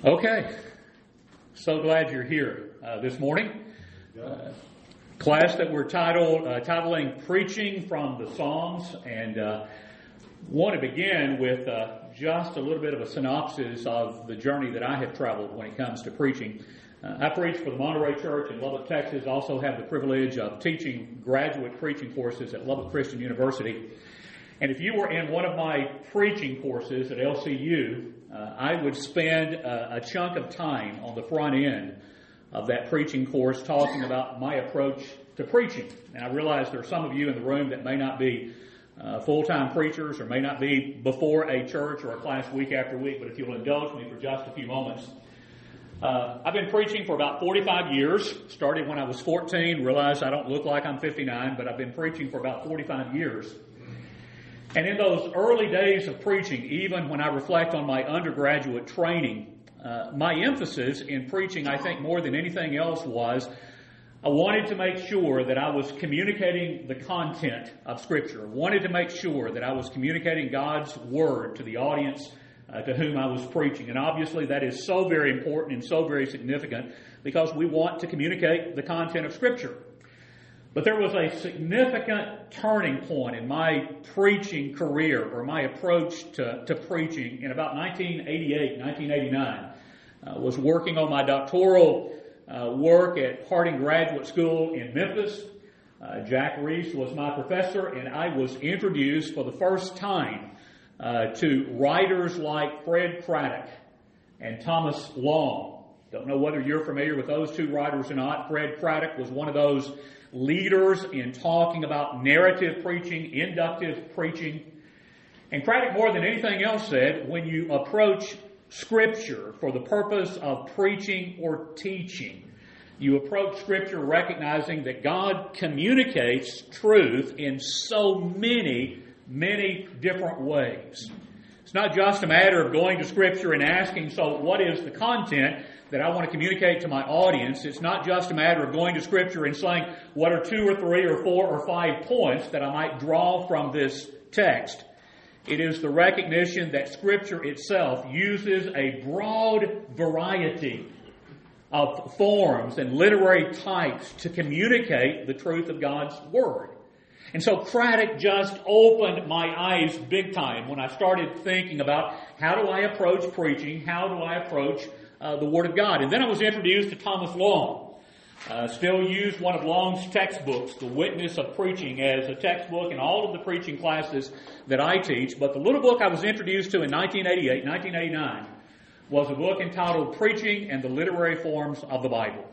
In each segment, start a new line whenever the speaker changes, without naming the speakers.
Okay, so glad you're here this morning. Class that we're titling Preaching from the Psalms, and want to begin with just a little bit of a synopsis of the journey that I have traveled when it comes to preaching. I preach for the Monterey Church in Lubbock, Texas. I also have the privilege of teaching graduate preaching courses at Lubbock Christian University. And if you were in one of my preaching courses at LCU, I would spend a chunk of time on the front end of that preaching course talking about my approach to preaching. And I realize there are some of you in the room that may not be full-time preachers or may not be before a church or a class week after week, but if you'll indulge me for just a few moments. I've been preaching for about 45 years, started when I was 14, realized I don't look like I'm 59, but I've been preaching for about 45 years. And in those early days of preaching, even when I reflect on my undergraduate training, my emphasis in preaching, I think more than anything else, was I wanted to make sure that I was communicating the content of Scripture. I wanted to make sure that I was communicating God's Word to the audience to whom I was preaching. And obviously that is so very important and so very significant because we want to communicate the content of Scripture. But there was a significant turning point in my preaching career or my approach to preaching in about 1988, 1989. I was working on my doctoral work at Harding Graduate School in Memphis. Jack Reese was my professor, and I was introduced for the first time to writers like Fred Craddock and Thomas Long. Don't know whether you're familiar with those two writers or not. Fred Craddock was one of those leaders in talking about narrative preaching, inductive preaching. And Craddock, more than anything else, said, when you approach Scripture for the purpose of preaching or teaching, you approach Scripture recognizing that God communicates truth in so many different ways. It's not just a matter of going to Scripture and asking, so what is the content that I want to communicate to my audience? It's not just a matter of going to Scripture and saying, what are 2 or 3 or 4 or 5 points that I might draw from this text? It is the recognition that Scripture itself uses a broad variety of forms and literary types to communicate the truth of God's Word. And so Craddock just opened my eyes big time when I started thinking about how do I approach preaching, how do I approach the Word of God. And then I was introduced to Thomas Long. Still use one of Long's textbooks, The Witness of Preaching, as a textbook in all of the preaching classes that I teach. But the little book I was introduced to in 1988, 1989 was a book entitled Preaching and the Literary Forms of the Bible.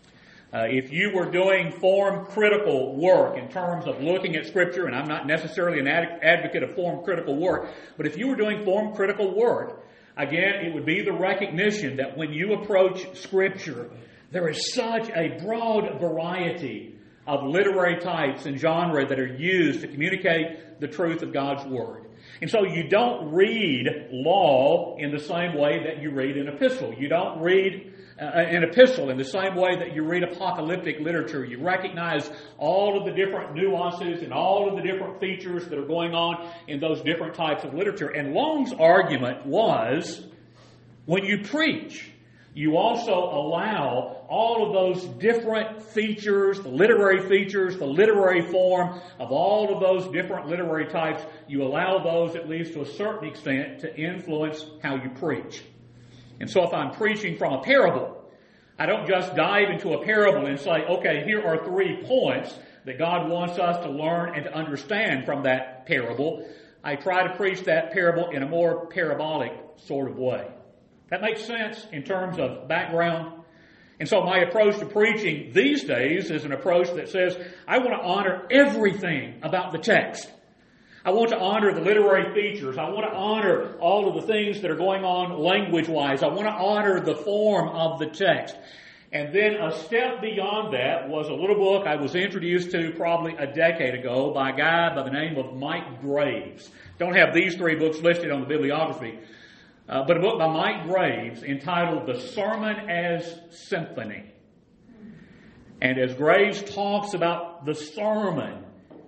If you were doing form-critical work in terms of looking at Scripture, and I'm not necessarily an advocate of form-critical work, but if you were doing form-critical work, again, it would be the recognition that when you approach Scripture, there is such a broad variety of literary types and genre that are used to communicate the truth of God's Word. And so you don't read law in the same way that you read an epistle. You don't read an epistle in the same way that you read apocalyptic literature. You recognize all of the different nuances and all of the different features that are going on in those different types of literature. And Long's argument was, when you preach, you also allow all of those different features, the literary form of all of those different literary types, you allow those, at least to a certain extent, to influence how you preach. And so if I'm preaching from a parable, I don't just dive into a parable and say, okay, here are 3 points that God wants us to learn and to understand from that parable. I try to preach that parable in a more parabolic sort of way. That makes sense in terms of background. And so my approach to preaching these days is an approach that says, I want to honor everything about the text. I want to honor the literary features. I want to honor all of the things that are going on language-wise. I want to honor the form of the text. And then a step beyond that was a little book I was introduced to probably a decade ago by a guy by the name of Mike Graves. Don't have these 3 books listed on the bibliography, but a book by Mike Graves entitled The Sermon as Symphony. And as Graves talks about the sermon,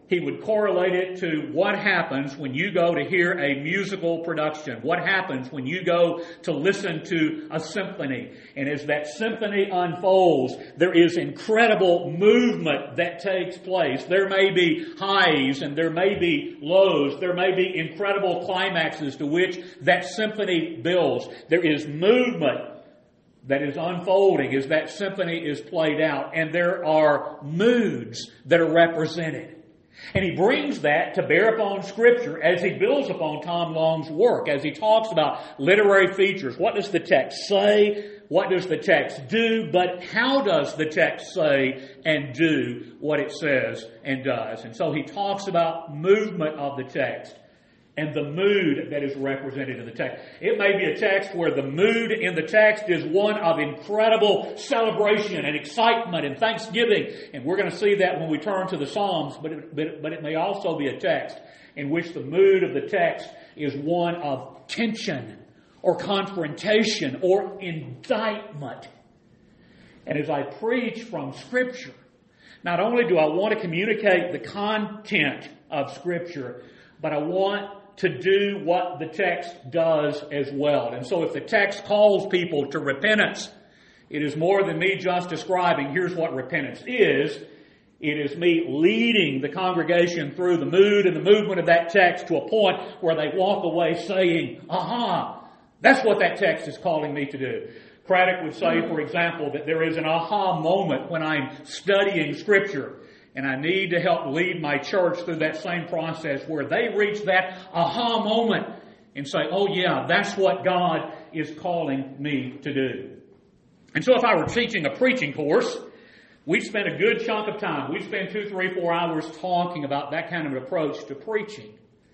he would correlate it to what happens when you go to hear a musical production, what happens when you go to listen to a symphony. And as that symphony unfolds, there is incredible movement that takes place. There may be highs and there may be lows. There may be incredible climaxes to which that symphony builds. There is movement that is unfolding as that symphony is played out. And there are moods that are represented. And he brings that to bear upon Scripture as he builds upon Tom Long's work, as he talks about literary features. What does the text say? What does the text do? But how does the text say and do what it says and does? And so he talks about movement of the text and the mood that is represented in the text. It may be a text where the mood in the text is one of incredible celebration and excitement and thanksgiving. And we're going to see that when we turn to the Psalms. But it may also be a text in which the mood of the text is one of tension or confrontation or indictment. And as I preach from Scripture, not only do I want to communicate the content of Scripture, but I want to do what the text does as well. And so if the text calls people to repentance, it is more than me just describing, here's what repentance is. It is me leading the congregation through the mood and the movement of that text to a point where they walk away saying, aha, that's what that text is calling me to do. Craddock would say, for example, that there is an aha moment when I'm studying Scripture. And I need to help lead my church through that same process where they reach that aha moment and say, oh yeah, that's what God is calling me to do. And so if I were teaching a preaching course, we'd spend a good chunk of time. We'd spend 2, 3, 4 hours talking about that kind of an approach to preaching.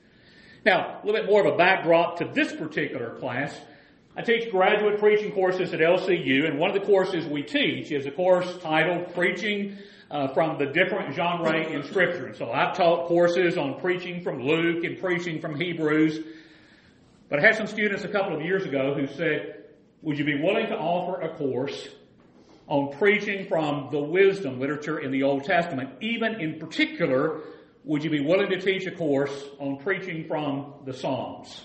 Now, a little bit more of a backdrop to this particular class. I teach graduate preaching courses at LCU, and one of the courses we teach is a course titled Preaching from the Different Genre in Scripture. And so I've taught courses on preaching from Luke and preaching from Hebrews. But I had some students a couple of years ago who said, would you be willing to offer a course on preaching from the wisdom literature in the Old Testament? Even in particular, would you be willing to teach a course on preaching from the Psalms?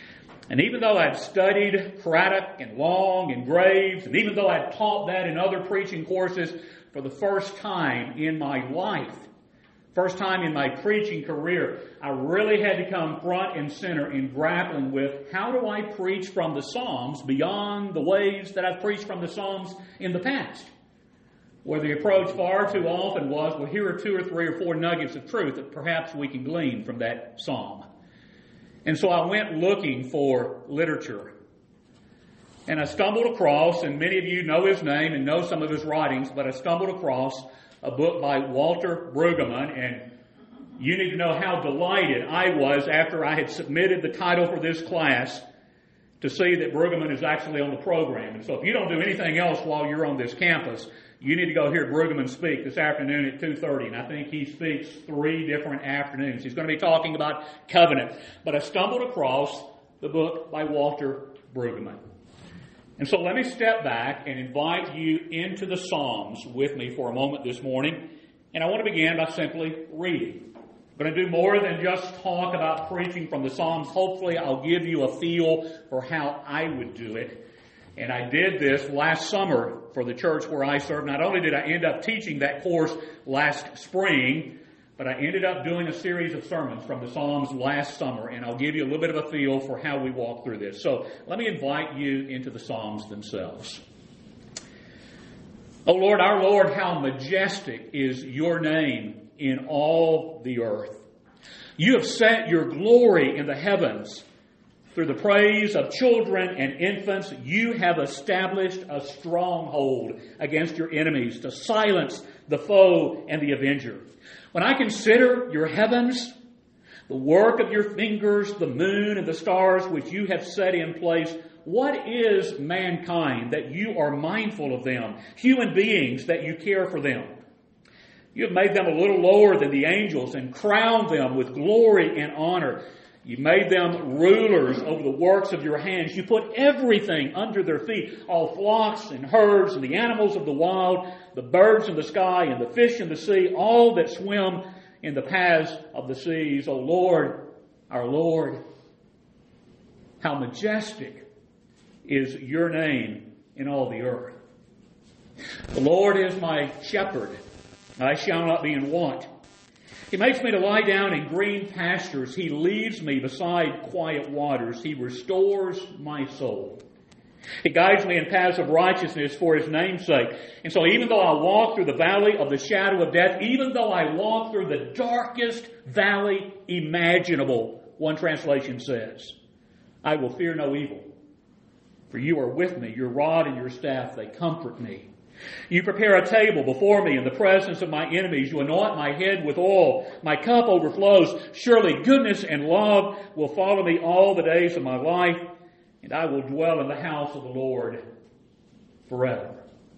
And even though I'd studied Craddock and Long and Graves, and even though I'd taught that in other preaching courses for the first time in my life, first time in my preaching career, I really had to come front and center in grappling with how do I preach from the Psalms beyond the ways that I've preached from the Psalms in the past, where the approach far too often was, well, here are 2 or 3 or 4 nuggets of truth that perhaps we can glean from that psalm. And so I went looking for literature. And I stumbled across, and many of you know his name and know some of his writings, but I stumbled across a book by Walter Brueggemann, and you need to know how delighted I was after I had submitted the title for this class to see that Brueggemann is actually on the program. And so if you don't do anything else while you're on this campus, you need to go hear Brueggemann speak this afternoon at 2:30, and I think he speaks 3 different afternoons. He's going to be talking about covenant. But I stumbled across the book by Walter Brueggemann. And so let me step back and invite you into the Psalms with me for a moment this morning. And I want to begin by simply reading. I'm going to do more than just talk about preaching from the Psalms. Hopefully I'll give you a feel for how I would do it. And I did this last summer for the church where I serve. Not only did I end up teaching that course last spring, but I ended up doing a series of sermons from the Psalms last summer, and I'll give you a little bit of a feel for how we walk through this. So let me invite you into the Psalms themselves. O Lord, our Lord, how majestic is your name in all the earth. You have set your glory in the heavens. Through the praise of children and infants, you have established a stronghold against your enemies to silence the foe and the avenger. When I consider your heavens, the work of your fingers, the moon and the stars which you have set in place, what is mankind that you are mindful of them? Human beings that you care for them. You have made them a little lower than the angels and crowned them with glory and honor. You made them rulers over the works of your hands. You put everything under their feet, all flocks and herds and the animals of the wild, the birds in the sky and the fish in the sea, all that swim in the paths of the seas. O Lord, our Lord, how majestic is your name in all the earth. The Lord is my shepherd. I shall not be in want. He makes me to lie down in green pastures. He leads me beside quiet waters. He restores my soul. He guides me in paths of righteousness for His name's sake. And so even though I walk through the valley of the shadow of death, even though I walk through the darkest valley imaginable, one translation says, I will fear no evil. For you are with me, your rod and your staff, they comfort me. You prepare a table before me in the presence of my enemies. You anoint my head with oil. My cup overflows. Surely goodness and love will follow me all the days of my life, and I will dwell in the house of the Lord forever.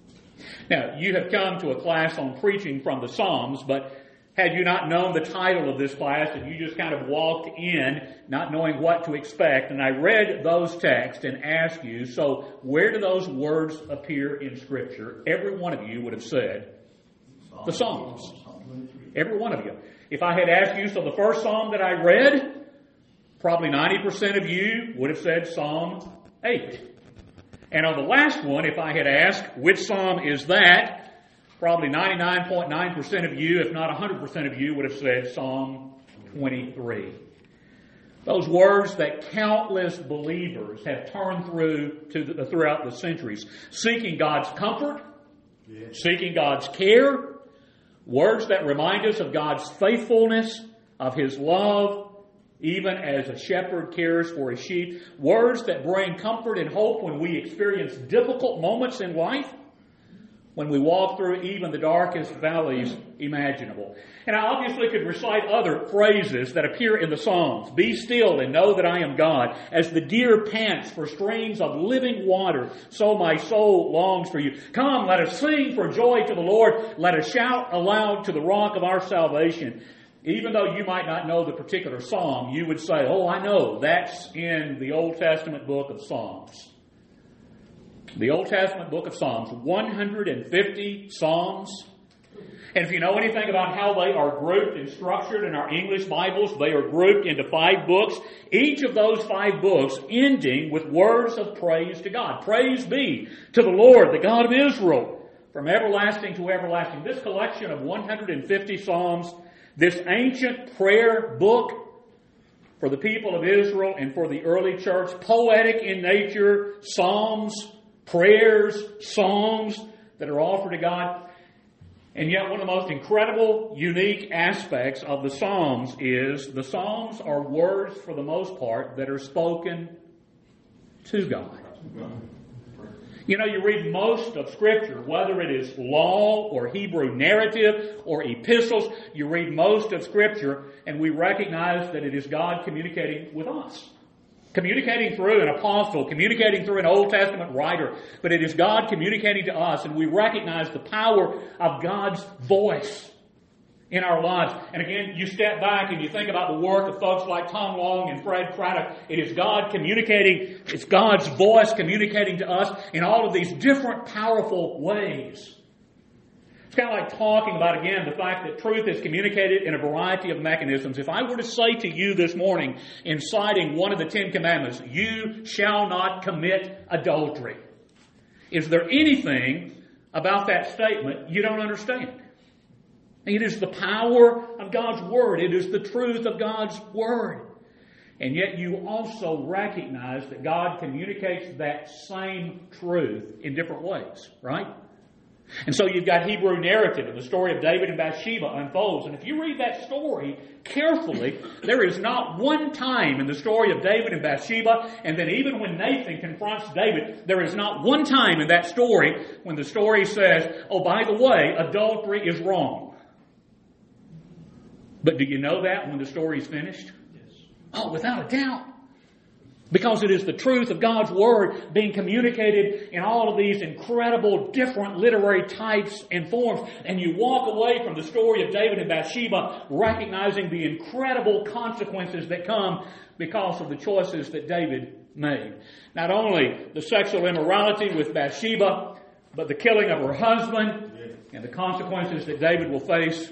Now, you have come to a class on preaching from the Psalms, but had you not known the title of this class and you just kind of walked in not knowing what to expect, and I read those texts and asked you, so where do those words appear in Scripture? Every one of you would have said the Psalms. Every one of you. If I had asked you, so the first Psalm that I read, probably 90% of you would have said Psalm 8. And on the last one, if I had asked which Psalm is that, probably 99.9% of you, if not 100% of you, would have said Psalm 23. Those words that countless believers have turned throughout the centuries, seeking God's comfort, seeking God's care, words that remind us of God's faithfulness, of His love, even as a shepherd cares for his sheep, words that bring comfort and hope when we experience difficult moments in life, when we walk through even the darkest valleys imaginable. And I obviously could recite other phrases that appear in the Psalms. Be still and know that I am God. As the deer pants for streams of living water, so my soul longs for you. Come, let us sing for joy to the Lord. Let us shout aloud to the rock of our salvation. Even though you might not know the particular psalm, you would say, oh, I know, that's in the Old Testament book of Psalms. The Old Testament book of Psalms, 150 Psalms. And if you know anything about how they are grouped and structured in our English Bibles, they are grouped into 5 books. Each of those 5 books ending with words of praise to God. Praise be to the Lord, the God of Israel, from everlasting to everlasting. This collection of 150 Psalms, this ancient prayer book for the people of Israel and for the early church, poetic in nature, psalms, prayers, songs that are offered to God. And yet one of the most incredible, unique aspects of the Psalms is the Psalms are words, for the most part, that are spoken to God. You know, you read most of Scripture, whether it is law or Hebrew narrative or epistles, you read most of Scripture and we recognize that it is God communicating with us. Communicating through an apostle, communicating through an Old Testament writer, but it is God communicating to us, and we recognize the power of God's voice in our lives. And again, you step back and you think about the work of folks like Tom Long and Fred Craddock. It is God communicating, it's God's voice communicating to us in all of these different powerful ways. It's kind of like talking about, again, the fact that truth is communicated in a variety of mechanisms. If I were to say to you this morning, in citing one of the 10 Commandments, you shall not commit adultery, is there anything about that statement you don't understand? It is the power of God's Word. It is the truth of God's Word. And yet you also recognize that God communicates that same truth in different ways, right? And so you've got Hebrew narrative, and the story of David and Bathsheba unfolds. And if you read that story carefully, there is not one time in the story of David and Bathsheba, and then even when Nathan confronts David, there is not one time in that story when the story says, oh, by the way, adultery is wrong. But do you know that when the story is finished? Yes. Oh, without a doubt. Because it is the truth of God's Word being communicated in all of these incredible different literary types and forms. And you walk away from the story of David and Bathsheba recognizing the incredible consequences that come because of the choices that David made. Not only the sexual immorality with Bathsheba, but the killing of her husband and the consequences that David will face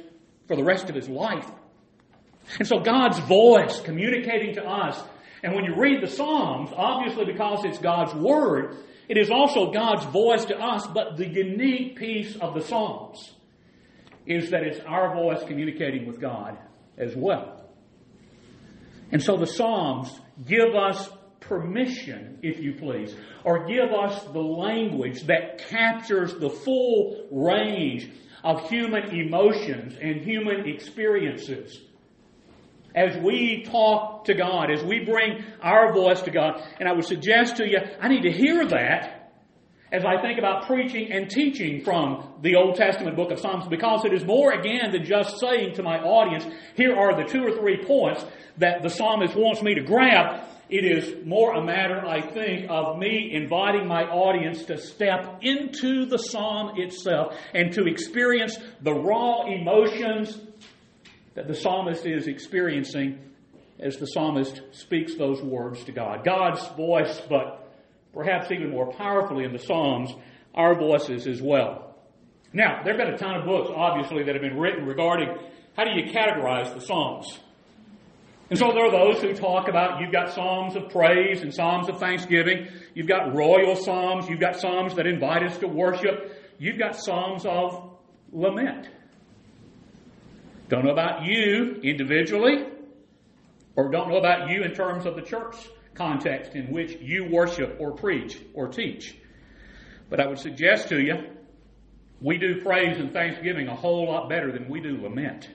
for the rest of his life. And so God's voice communicating to us. And when you read the Psalms, obviously because it's God's Word, it is also God's voice to us. But the unique piece of the Psalms is that it's our voice communicating with God as well. And so the Psalms give us permission, if you please, or give us the language that captures the full range of human emotions and human experiences. As we talk to God, as we bring our voice to God, and I would suggest to you, I need to hear that as I think about preaching and teaching from the Old Testament book of Psalms, because it is more, again, than just saying to my audience, here are the 2 or 3 points that the psalmist wants me to grab. It is more a matter, I think, of me inviting my audience to step into the psalm itself and to experience the raw emotions that the psalmist is experiencing as the psalmist speaks those words to God. God's voice, but perhaps even more powerfully in the Psalms, our voices as well. Now, there have been a ton of books, obviously, that have been written regarding how do you categorize the Psalms. And so there are those who talk about, you've got Psalms of praise and Psalms of thanksgiving. You've got royal Psalms. You've got Psalms that invite us to worship. You've got Psalms of lament. Don't know about you individually, or don't know about you in terms of the church context in which you worship or preach or teach. But I would suggest to you, we do praise and thanksgiving a whole lot better than we do lament.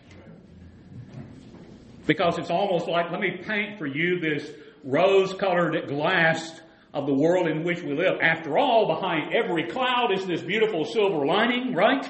Because it's almost like, let me paint for you this rose-colored glass of the world in which we live. After all, behind every cloud is this beautiful silver lining, right?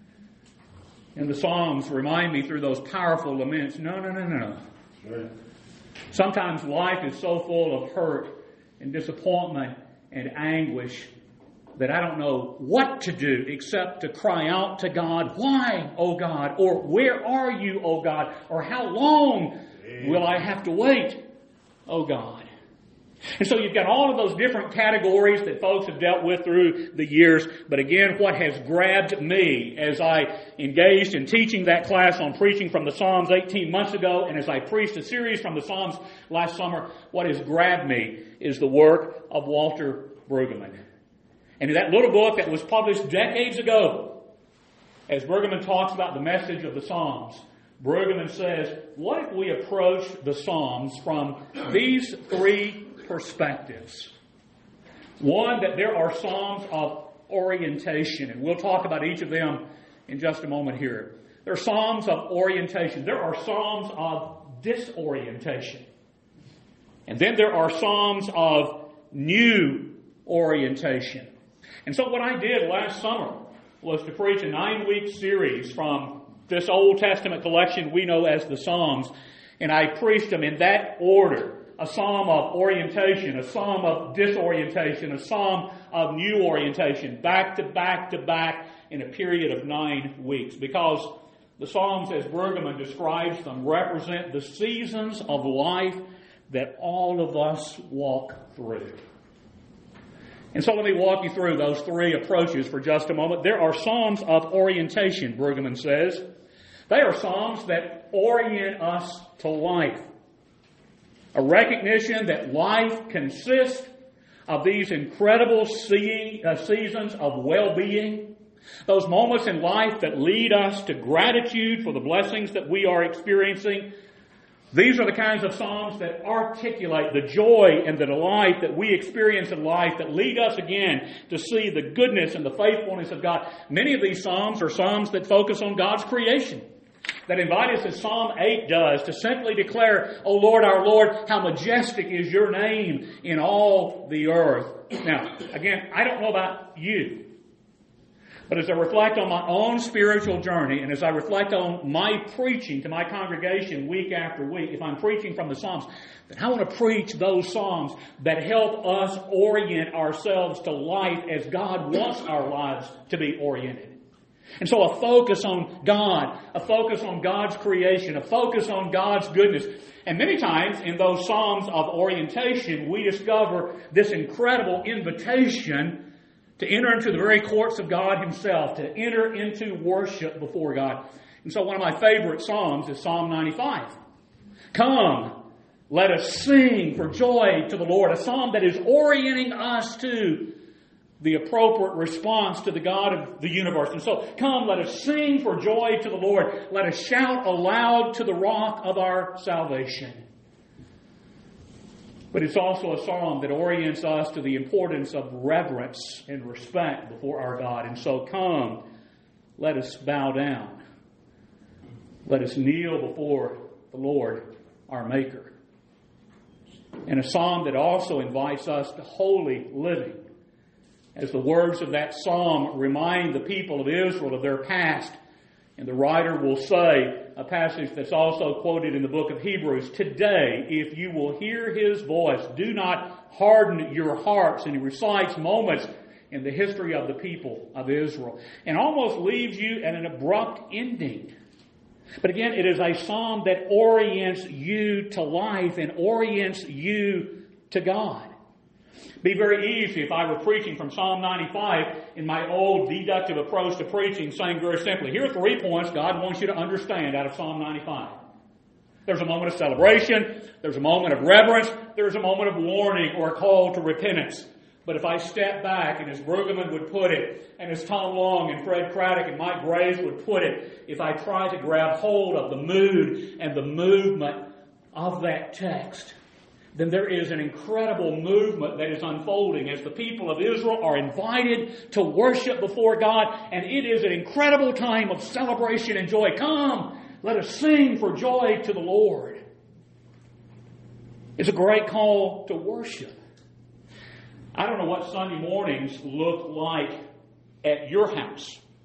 And the Psalms remind me through those powerful laments, no. Sure. Sometimes life is so full of hurt and disappointment and anguish that I don't know what to do except to cry out to God, why, O God? Or where are you, O God? Or how long will I have to wait, O God? And so you've got all of those different categories that folks have dealt with through the years. But again, what has grabbed me as I engaged in teaching that class on preaching from the Psalms 18 months ago, and as I preached a series from the Psalms last summer, what has grabbed me is the work of Walter Brueggemann. And in that little book that was published decades ago, as Brueggemann talks about the message of the Psalms, Brueggemann says, what if we approach the Psalms from these 3 perspectives? One, that there are Psalms of orientation, and we'll talk about each of them in just a moment here. There are Psalms of orientation. There are Psalms of disorientation. And then there are Psalms of new orientation. And so what I did last summer was to preach a 9-week series from this Old Testament collection we know as the Psalms, and I preached them in that order. A psalm of orientation, a psalm of disorientation, a psalm of new orientation, back to back to back in a period of 9 weeks. Because the Psalms, as Brueggemann describes them, represent the seasons of life that all of us walk through. And so let me walk you through those 3 approaches for just a moment. There are Psalms of orientation, Brueggemann says. They are Psalms that orient us to life. A recognition that life consists of these incredible seasons of well-being, those moments in life that lead us to gratitude for the blessings that we are experiencing. These are the kinds of Psalms that articulate the joy and the delight that we experience in life, that lead us again to see the goodness and the faithfulness of God. Many of these Psalms are Psalms that focus on God's creation, that invite us, as Psalm 8 does, to simply declare, O Lord, our Lord, how majestic is your name in all the earth. Now, again, I don't know about you, but as I reflect on my own spiritual journey, and as I reflect on my preaching to my congregation week after week, if I'm preaching from the Psalms, then I want to preach those Psalms that help us orient ourselves to life as God wants our lives to be oriented. And so a focus on God, a focus on God's creation, a focus on God's goodness. And many times in those Psalms of orientation, we discover this incredible invitation to enter into the very courts of God Himself, to enter into worship before God. And so one of my favorite Psalms is Psalm 95. Come, let us sing for joy to the Lord. A psalm that is orienting us to the appropriate response to the God of the universe. And so, come, let us sing for joy to the Lord. Let us shout aloud to the rock of our salvation. But it's also a psalm that orients us to the importance of reverence and respect before our God. And so, come, let us bow down. Let us kneel before the Lord, our Maker. And a psalm that also invites us to holy living. As the words of that psalm remind the people of Israel of their past. And the writer will say, a passage that's also quoted in the book of Hebrews, today, if you will hear His voice, do not harden your hearts. And he recites moments in the history of the people of Israel. And almost leaves you at an abrupt ending. But again, it is a psalm that orients you to life and orients you to God. It'd be very easy if I were preaching from Psalm 95 in my old deductive approach to preaching, saying very simply, here are 3 points God wants you to understand out of Psalm 95. There's a moment of celebration, there's a moment of reverence, there's a moment of warning or a call to repentance. But if I step back, and as Brueggemann would put it, and as Tom Long and Fred Craddock and Mike Graves would put it, if I try to grab hold of the mood and the movement of that text, then there is an incredible movement that is unfolding as the people of Israel are invited to worship before God, and it is an incredible time of celebration and joy. Come, let us sing for joy to the Lord. It's a great call to worship. I don't know what Sunday mornings look like at your house.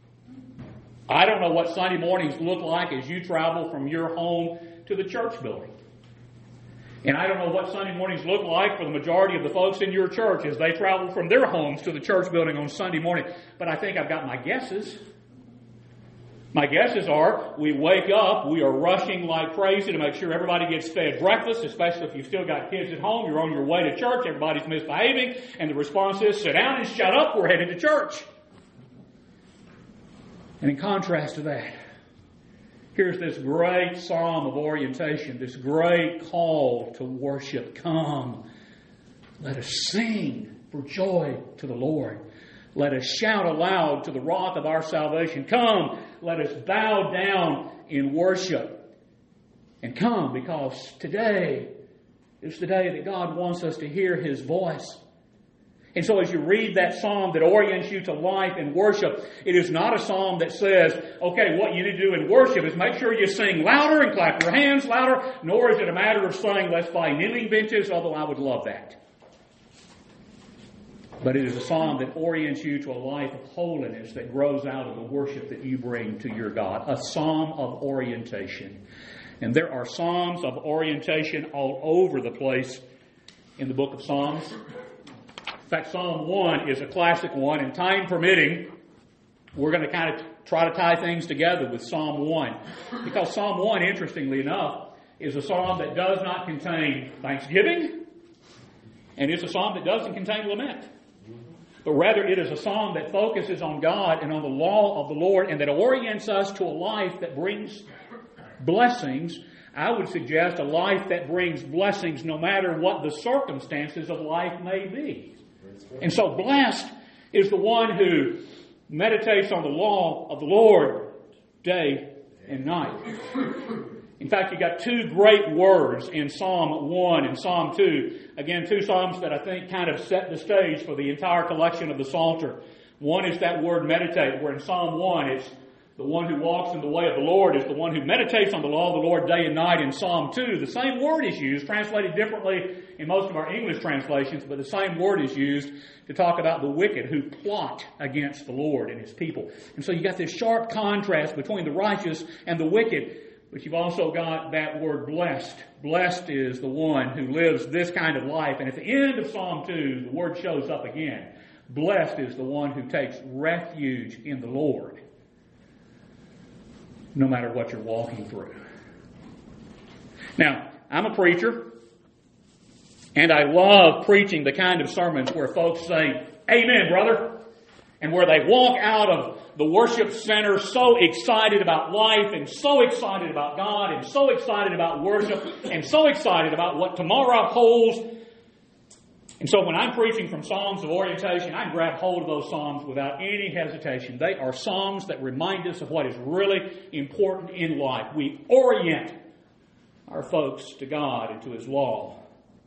I don't know what Sunday mornings look like as you travel from your home to the church building. And I don't know what Sunday mornings look like for the majority of the folks in your church as they travel from their homes to the church building on Sunday morning. But I think I've got my guesses. My guesses are we wake up, we are rushing like crazy to make sure everybody gets fed breakfast, especially if you've still got kids at home. You're on your way to church, everybody's misbehaving, and the response is, sit down and shut up, we're headed to church. And in contrast to that, here's this great psalm of orientation, this great call to worship. Come, let us sing for joy to the Lord. Let us shout aloud to the rock of our salvation. Come, let us bow down in worship. And come, because today is the day that God wants us to hear His voice. And so as you read that psalm that orients you to life and worship, it is not a psalm that says, okay, what you need to do in worship is make sure you sing louder and clap your hands louder, nor is it a matter of saying, let's buy kneeling benches, although I would love that. But it is a psalm that orients you to a life of holiness that grows out of the worship that you bring to your God. A psalm of orientation. And there are psalms of orientation all over the place in the book of Psalms. In fact, Psalm 1 is a classic one, and time permitting, we're going to kind of try to tie things together with Psalm 1. Because Psalm 1, interestingly enough, is a psalm that does not contain thanksgiving, and it's a psalm that doesn't contain lament. But rather it is a psalm that focuses on God and on the law of the Lord, and that orients us to a life that brings blessings. I would suggest a life that brings blessings no matter what the circumstances of life may be. And so blessed is the one who meditates on the law of the Lord day and night. In fact, you got two great words in Psalm 1 and Psalm 2. Again, two psalms that I think kind of set the stage for the entire collection of the Psalter. One is that word meditate, where in Psalm 1 it's the one who walks in the way of the Lord is the one who meditates on the law of the Lord day and night. In Psalm 2, the same word is used, translated differently in most of our English translations, but the same word is used to talk about the wicked who plot against the Lord and His people. And so you got this sharp contrast between the righteous and the wicked, but you've also got that word blessed. Blessed is the one who lives this kind of life. And at the end of Psalm 2, the word shows up again. Blessed is the one who takes refuge in the Lord, no matter what you're walking through. Now, I'm a preacher, and I love preaching the kind of sermons where folks say, "Amen, brother." and where they walk out of the worship center so excited about life and so excited about God and so excited about worship and so excited about what tomorrow holds. And so when I'm preaching from Psalms of orientation, I grab hold of those Psalms without any hesitation. They are Psalms that remind us of what is really important in life. We orient our folks to God and to His law.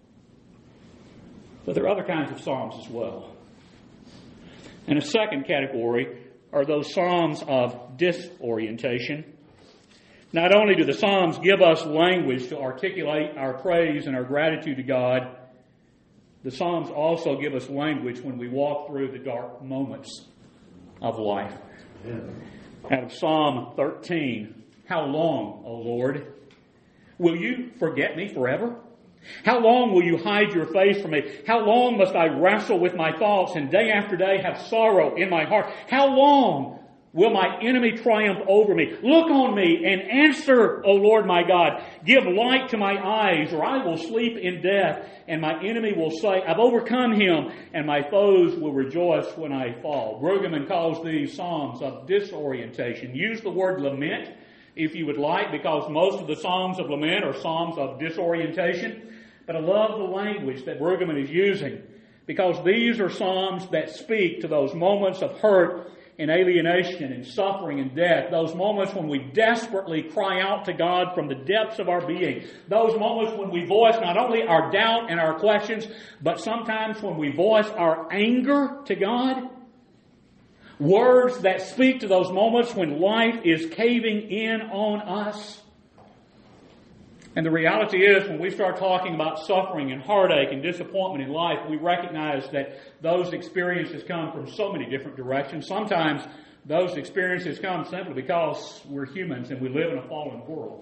But there are other kinds of Psalms as well. And a second category are those Psalms of disorientation. Not only do the Psalms give us language to articulate our praise and our gratitude to God, the Psalms also give us language when we walk through the dark moments of life. Out of Psalm 13, "How long, O Lord, will you forget me forever? How long will you hide your face from me? How long must I wrestle with my thoughts and day after day have sorrow in my heart? How long will my enemy triumph over me? Look on me and answer, O Lord my God. Give light to my eyes, or I will sleep in death, and my enemy will say, I've overcome him, and my foes will rejoice when I fall." Brueggemann calls these Psalms of disorientation. Use the word lament if you would like, because most of the Psalms of lament are Psalms of disorientation. But I love the language that Brueggemann is using, because these are Psalms that speak to those moments of hurt and alienation and suffering and death, those moments when we desperately cry out to God from the depths of our being, those moments when we voice not only our doubt and our questions, but sometimes when we voice our anger to God. Words that speak to those moments when life is caving in on us. And the reality is, when we start talking about suffering and heartache and disappointment in life, we recognize that those experiences come from so many different directions. Sometimes those experiences come simply because we're humans and we live in a fallen world.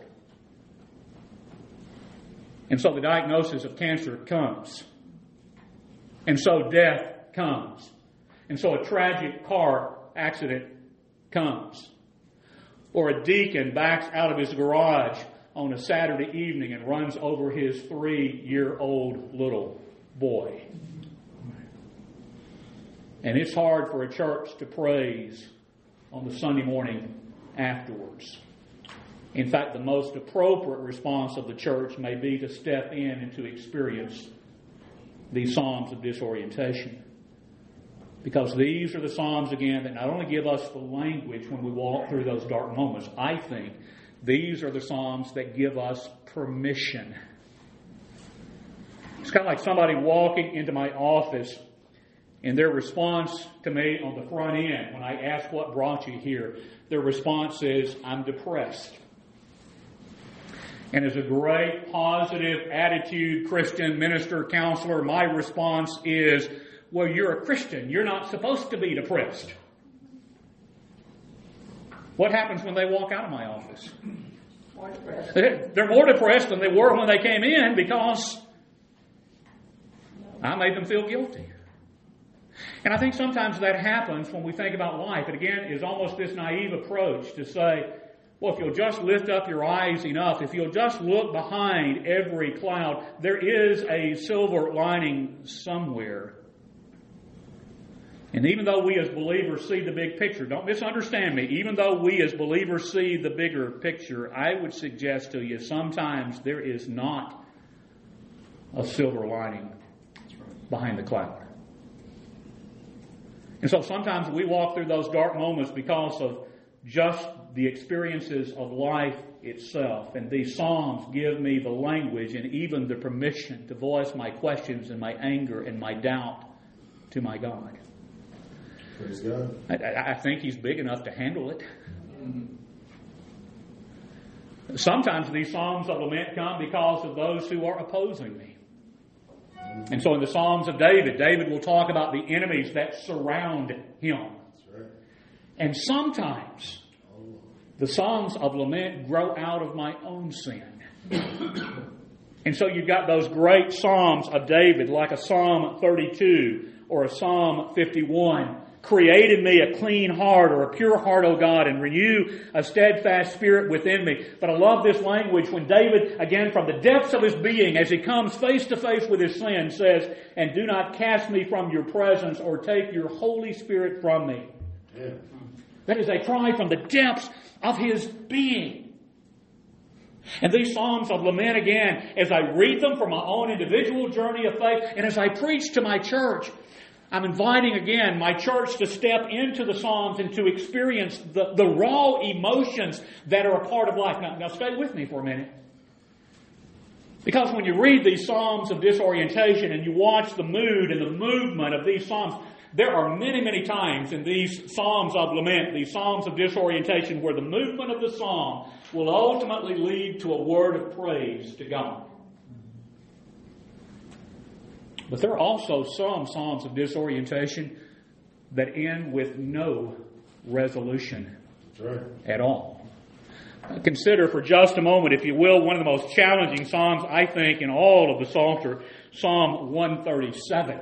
And so the diagnosis of cancer comes. And so death comes. And so a tragic car accident comes. Or a deacon backs out of his garage on a Saturday evening and runs over his 3-year-old little boy. And it's hard for a church to praise on the Sunday morning afterwards. In fact, the most appropriate response of the church may be to step in and to experience these Psalms of disorientation. Because these are the Psalms, again, that not only give us the language when we walk through those dark moments, I think these are the Psalms that give us permission. It's kind of like somebody walking into my office and their response to me on the front end, when I ask what brought you here, their response is, I'm depressed. And as a great positive attitude Christian minister, counselor, my response is, well, you're a Christian. You're not supposed to be depressed. What happens when they walk out of my office?
More depressed.
They're more depressed than they were when they came in because I made them feel guilty. And I think sometimes that happens when we think about life. It again is almost this naive approach to say, well, if you'll just lift up your eyes enough, if you'll just look behind every cloud, there is a silver lining somewhere. And even though we as believers see the big picture, don't misunderstand me, even though we as believers see the bigger picture, I would suggest to you sometimes there is not a silver lining behind the cloud. And so sometimes we walk through those dark moments because of just the experiences of life itself. And these Psalms give me the language and even the permission to voice my questions and my anger and my doubt to my God.
Praise God.
I think He's big enough to handle it. Sometimes these Psalms of lament come because of those who are opposing me. And so in the Psalms of David, David will talk about the enemies that surround him.
That's right.
And sometimes the Psalms of lament grow out of my own sin. And so you've got those great Psalms of David, like a Psalm 32 or a Psalm 51, Create in me a clean heart or a pure heart, O God, and renew a steadfast spirit within me. But I love this language when David, again from the depths of his being, as he comes face to face with his sin, says, and do not cast me from your presence or take your Holy Spirit from me. Yeah. That is a cry from the depths of his being. And these Psalms of lament, again, as I read them for my own individual journey of faith, and as I preach to my church, I'm inviting again my church to step into the Psalms and to experience the raw emotions that are a part of life. Now stay with me for a minute. Because when you read these Psalms of disorientation and you watch the mood and the movement of these Psalms, there are many, many times in these Psalms of lament, these Psalms of disorientation, where the movement of the Psalm will ultimately lead to a word of praise to God. But there are also some Psalms of disorientation that end with no resolution at all. Consider for just a moment, if you will, one of the most challenging Psalms, I think, in all of the Psalter, Psalm 137,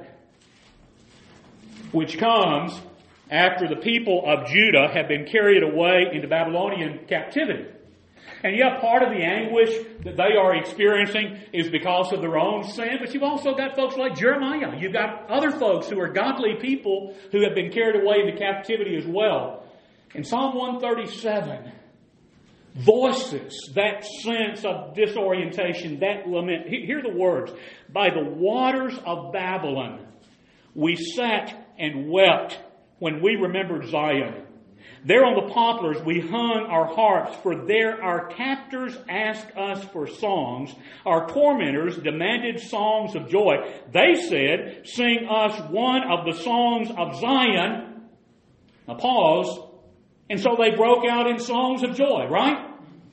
which comes after the people of Judah have been carried away into Babylonian captivity. And yet part of the anguish that they are experiencing is because of their own sin. But you've also got folks like Jeremiah. You've got other folks who are godly people who have been carried away into captivity as well. And Psalm 137 voices that sense of disorientation, that lament. Hear the words. By the waters of Babylon, we sat and wept when we remembered Zion. There on the poplars we hung our harps, for there our captors asked us for songs. Our tormentors demanded songs of joy. They said, sing us one of the songs of Zion. Now pause. And so they broke out in songs of joy, right?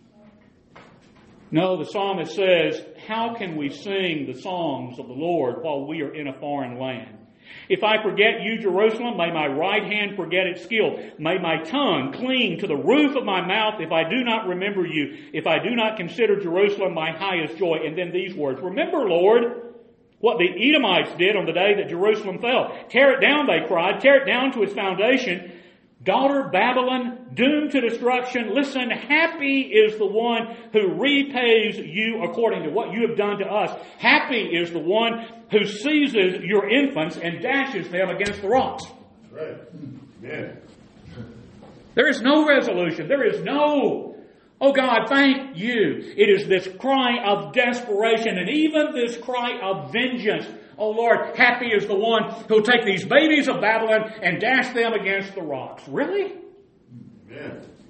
No, the psalmist says, how can we sing the songs of the Lord while we are in a foreign land? If I forget you, Jerusalem, may my right hand forget its skill. May my tongue cling to the roof of my mouth if I do not remember you, if I do not consider Jerusalem my highest joy. And then these words, remember, Lord, what the Edomites did on the day that Jerusalem fell. Tear it down, they cried, tear it down to its foundation. Daughter Babylon, doomed to destruction, listen, happy is the one who repays you according to what you have done to us. Happy is the one who seizes your infants and dashes them against the rocks.
Right. Yeah.
There is no resolution. There is no, oh God, thank you. It is this cry of desperation and even this cry of vengeance. Oh Lord, happy is the one who'll take these babies of Babylon and dash them against the rocks. Really?
Yeah.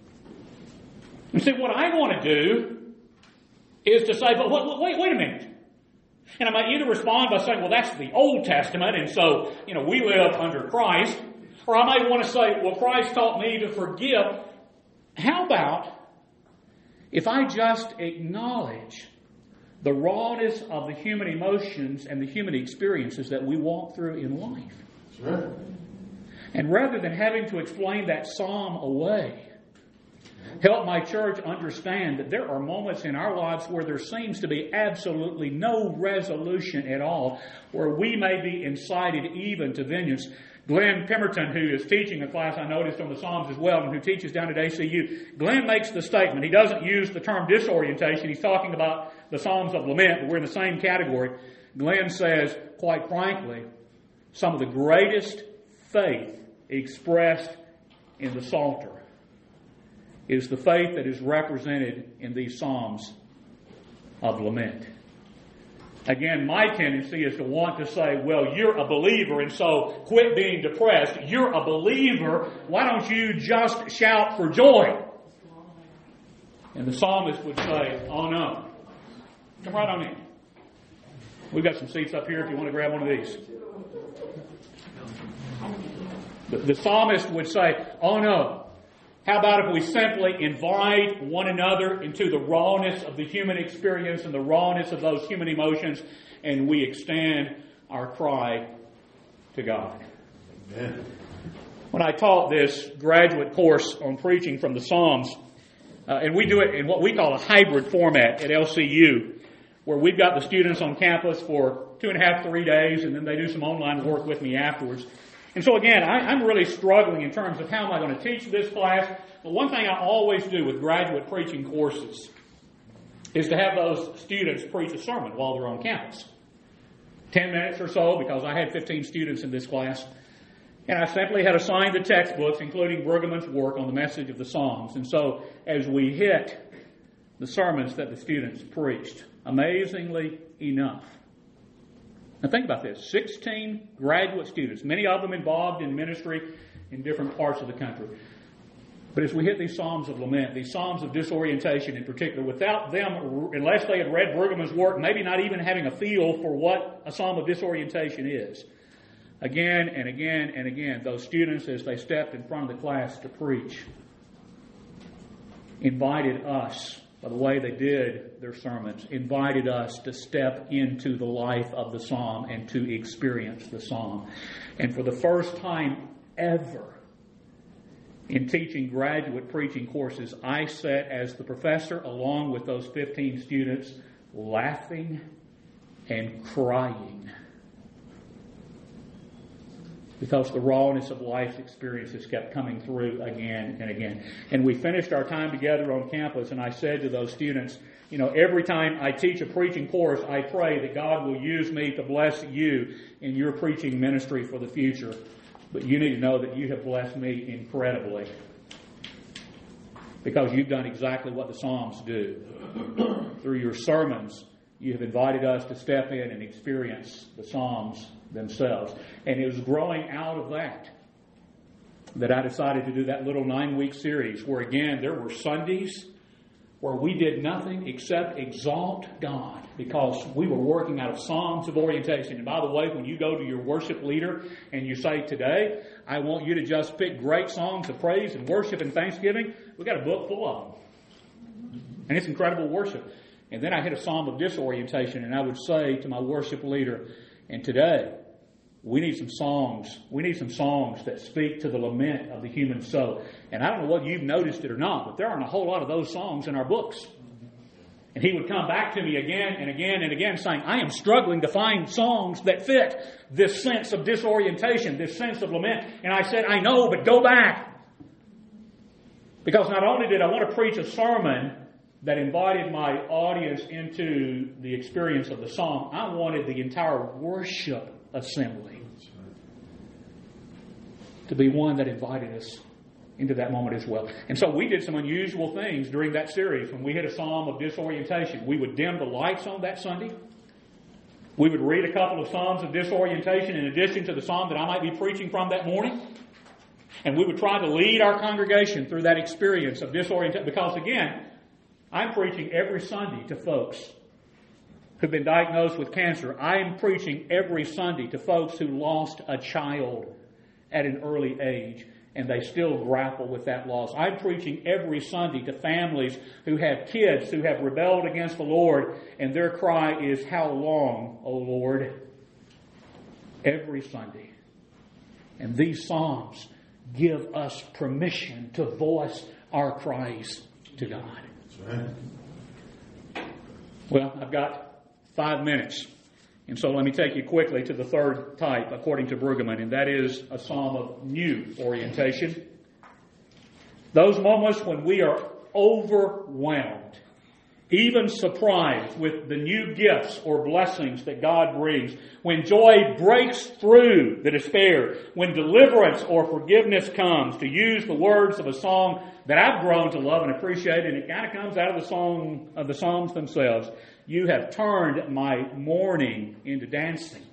You see, what I want to do is to say, but wait a minute. And I might either respond by saying, well, that's the Old Testament, and so, we live under Christ. Or I might want to say, well, Christ taught me to forgive. How about if I just acknowledge the rawness of the human emotions and the human experiences that we walk through in life?
Sure.
And rather than having to explain that psalm away, help my church understand that there are moments in our lives where there seems to be absolutely no resolution at all, where we may be incited even to vengeance. Glenn Pemberton, who is teaching a class I noticed on the Psalms as well, and who teaches down at ACU, Glenn makes the statement. He doesn't use the term disorientation. He's talking about the Psalms of lament, but we're in the same category. Glenn says, quite frankly, some of the greatest faith expressed in the Psalter is the faith that is represented in these Psalms of lament. Again, my tendency is to want to say, well, you're a believer, and so quit being depressed. You're a believer. Why don't you just shout for joy? And the psalmist would say, oh no. Come right on in. We've got some seats up here if you want to grab one of these. The psalmist would say, oh no. How about if we simply invite one another into the rawness of the human experience and the rawness of those human emotions, and we extend our cry to God? Amen. When I taught this graduate course on preaching from the Psalms, and we do it in what we call a hybrid format at LCU, where we've got the students on campus for 2.5, 3 days, and then they do some online work with me afterwards. And so again, I'm really struggling in terms of how am I going to teach this class. But one thing I always do with graduate preaching courses is to have those students preach a sermon while they're on campus. 10 minutes or so, because I had 15 students in this class. And I simply had assigned the textbooks, including Brueggemann's work on the message of the Psalms. And so as we hit the sermons that the students preached, amazingly enough, now think about this, 16 graduate students, many of them involved in ministry in different parts of the country. But as we hit these Psalms of lament, these Psalms of disorientation in particular, without them, unless they had read Brueggemann's work, maybe not even having a feel for what a Psalm of disorientation is, again and again and again, those students, as they stepped in front of the class to preach, invited us, by the way they did their sermons, invited us to step into the life of the Psalm and to experience the Psalm. And for the first time ever in teaching graduate preaching courses, I sat as the professor along with those 15 students, laughing and crying, because the rawness of life's experiences kept coming through again and again. And we finished our time together on campus, and I said to those students, you know, every time I teach a preaching course, I pray that God will use me to bless you in your preaching ministry for the future. But you need to know that you have blessed me incredibly, because you've done exactly what the Psalms do. Through your sermons, you have invited us to step in and experience the Psalms themselves. And it was growing out of that I decided to do that little 9-week series where, again, there were Sundays where we did nothing except exalt God, because we were working out of Psalms of orientation. And by the way, when you go to your worship leader and you say, today, I want you to just pick great songs of praise and worship and thanksgiving, we got a book full of them. And it's incredible worship. And then I hit a Psalm of disorientation, and I would say to my worship leader, and today, we need some songs. We need some songs that speak to the lament of the human soul. And I don't know whether you've noticed it or not, but there aren't a whole lot of those songs in our books. And he would come back to me again and again and again saying, I am struggling to find songs that fit this sense of disorientation, this sense of lament. And I said, I know, but go back. Because not only did I want to preach a sermon that invited my audience into the experience of the psalm, I wanted the entire worship assembly to be one that invited us into that moment as well. And so we did some unusual things during that series. When we hit a psalm of disorientation, we would dim the lights on that Sunday. We would read a couple of psalms of disorientation in addition to the psalm that I might be preaching from that morning. And we would try to lead our congregation through that experience of disorientation. Because again, I'm preaching every Sunday to folks who've been diagnosed with cancer. I'm preaching every Sunday to folks who lost a child at an early age, and they still grapple with that loss. I'm preaching every Sunday to families who have kids who have rebelled against the Lord, and their cry is, how long, O Lord? Every Sunday. And these psalms give us permission to voice our cries to God.
That's right.
Well, I've got 5 minutes. And so let me take you quickly to the third type, according to Brueggemann, and that is a psalm of new orientation. Those moments when we are overwhelmed, even surprised with the new gifts or blessings that God brings, when joy breaks through the despair, when deliverance or forgiveness comes, to use the words of a song that I've grown to love and appreciate, and it kind of comes out of the song of the Psalms themselves. You have turned my mourning into dancing.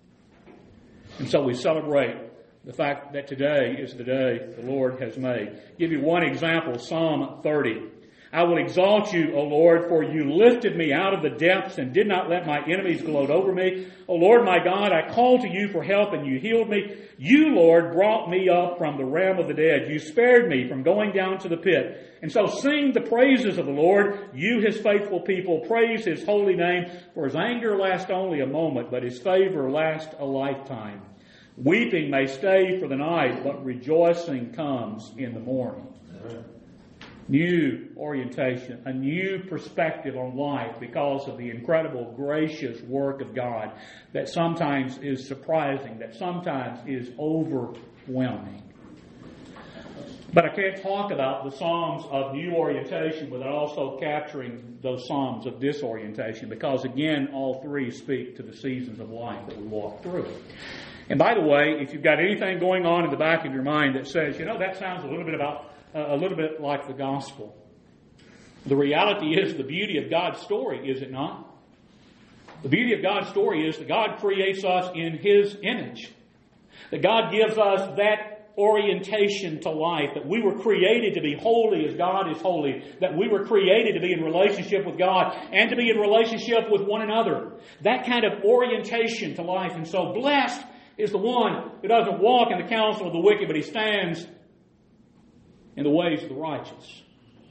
And so we celebrate the fact that today is the day the Lord has made. I'll give you one example, Psalm 30. I will exalt you, O Lord, for you lifted me out of the depths and did not let my enemies gloat over me. O Lord my God, I called to you for help and you healed me. You, Lord, brought me up from the realm of the dead. You spared me from going down to the pit. And so sing the praises of the Lord, you his faithful people. Praise his holy name, for his anger lasts only a moment, but his favor lasts a lifetime. Weeping may stay for the night, but rejoicing comes in the morning. new orientation, a new perspective on life because of the incredible gracious work of God that sometimes is surprising, that sometimes is overwhelming. But I can't talk about the Psalms of new orientation without also capturing those Psalms of disorientation, because again, all three speak to the seasons of life that we walk through. And by the way, if you've got anything going on in the back of your mind that says, that sounds a little bit like the gospel, the reality is the beauty of God's story, is it not? The beauty of God's story is that God creates us in His image, that God gives us that orientation to life, that we were created to be holy as God is holy, that we were created to be in relationship with God and to be in relationship with one another. That kind of orientation to life. And so blessed is the one who doesn't walk in the counsel of the wicked, but he stands in the ways of the righteous.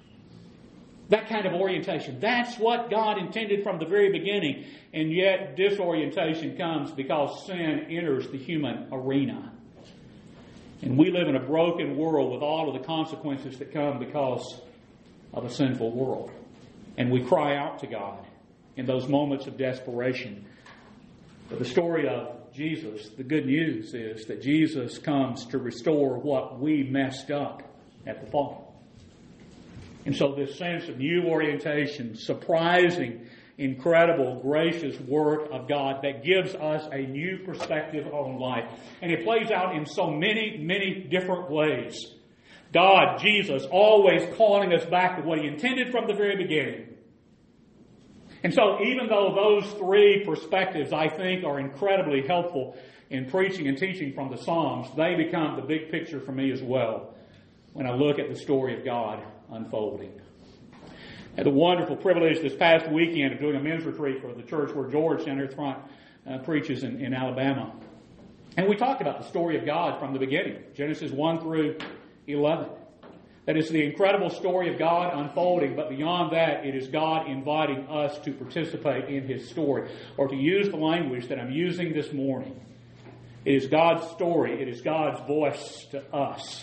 That kind of orientation. That's what God intended from the very beginning. And yet disorientation comes because sin enters the human arena. And we live in a broken world with all of the consequences that come because of a sinful world. And we cry out to God in those moments of desperation. But the story of Jesus, the good news is that Jesus comes to restore what we messed up at the fall. And so this sense of new orientation, surprising, incredible, gracious work of God that gives us a new perspective on life. And it plays out in so many, many different ways. God, Jesus, always calling us back to what He intended from the very beginning. And so even though those three perspectives, I think, are incredibly helpful in preaching and teaching from the Psalms, they become the big picture for me as well when I look at the story of God unfolding. I had the wonderful privilege this past weekend of doing a men's retreat for the church where George down here at the front preaches in Alabama. And we talked about the story of God from the beginning, Genesis 1 through 11. That is the incredible story of God unfolding, but beyond that, it is God inviting us to participate in His story. Or to use the language that I'm using this morning, it is God's story, it is God's voice to us.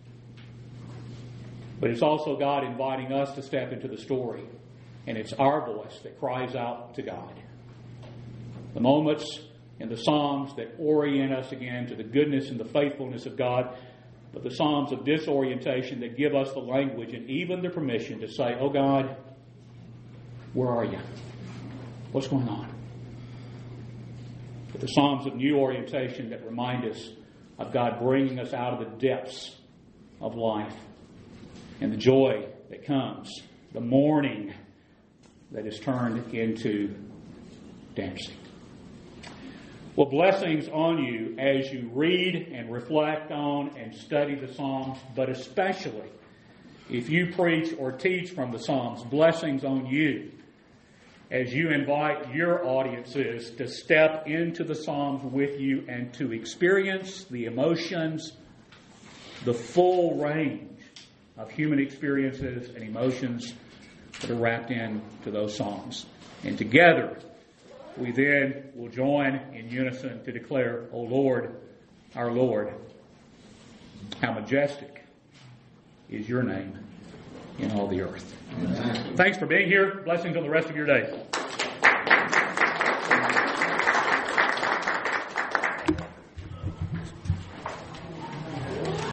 But it's also God inviting us to step into the story. And it's our voice that cries out to God. The moments in the Psalms that orient us again to the goodness and the faithfulness of God, but the Psalms of disorientation that give us the language and even the permission to say, "Oh God, where are you? What's going on?" But the Psalms of new orientation that remind us of God bringing us out of the depths of life and the joy that comes, the mourning that is turned into dancing. Well, blessings on you as you read and reflect on and study the Psalms, but especially if you preach or teach from the Psalms, blessings on you as you invite your audiences to step into the Psalms with you and to experience the emotions, the full range of human experiences and emotions that are wrapped into those Psalms. And together, we then will join in unison to declare, "O Lord, our Lord, how majestic is your name in all the earth." Amen. Thanks for being here. Blessings on the rest of your day.